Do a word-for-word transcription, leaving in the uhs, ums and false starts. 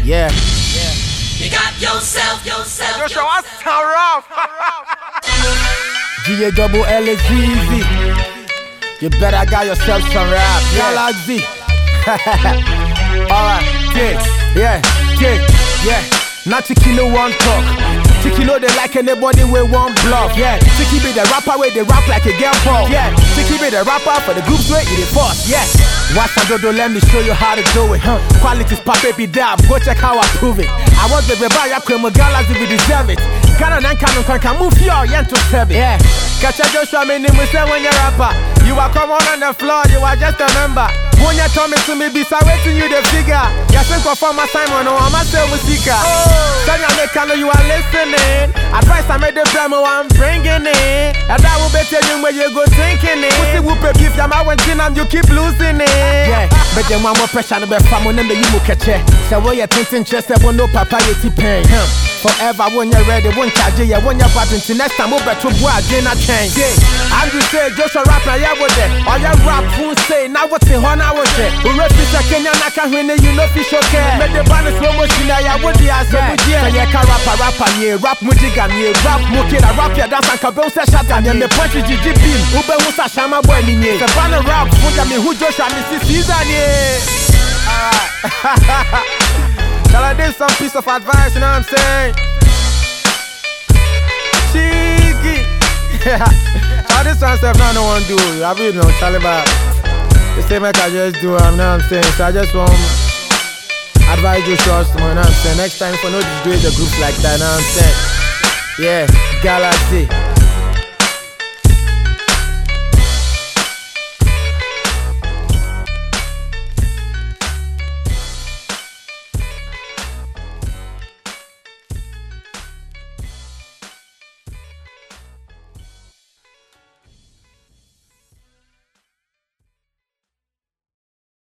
Yeah. You got yourself, yourself. Joshua, what's sound rough? G A double L is easy. You better got yourself some rap. Galaxy. Alright, kick, yeah, kick, yeah. Not Tiki no one talk. Tiki know they like anybody with one bluff. Yeah, Tiki be the rapper where they rap like a girl pop. Yeah, Tiki be the rapper for the groups where it is force. Yeah. Watch and do let me show you how to do it. Huh. Quality's pop baby dab. Go check how I prove it. I want the rebel yakwe Galaxy we deserve it. Canon and canon can move your yen to seven. Yeah. Catch a Joshua me name we say when you're rapper. You are come on on the floor, you are just a member. When you tell me to me, be waiting you the figure. You think of my Simon or I'm a sell musica. Tell you make know you are listening. Advice I made the demo I'm bringing in. And I will be telling where you go thinking it. Pussy whoop a beef, I'm out and you keep losing it. Yeah, but then one more pressure on the family and you will catch it. So what you're thinking, just I won't know papa you pain. Forever when you're ready, won't charge you, when you're batting to next time, we'll bet you boy again I change. Yeah, I'm just saying, Joshua rap now, yeah, with it. Or your rap won't say, now what's in one hour? We repeat a Kenya Naka when you know fish okay. Make the banner slow motion, I would the answer. Yeah, yeah, can rapper, rapper, yeah, rap Mujigan, yeah, rap Muki, I rap your dance and Kabel Sasha, and the punch G G P, Uber Musa Shama Boy, the banner rap, put me who Joshua, Missus Season, yeah. Alright. Shall I do some piece of advice, you know what I'm saying? Cheeky. So this one stuff now no one do. I really know, Charlie, but the same like I just do, you know what I'm saying? So I just want advise you trust me, you know what I'm saying? Next time, if I know to do the groups like that, you know what I'm saying? Yeah, Galaxy.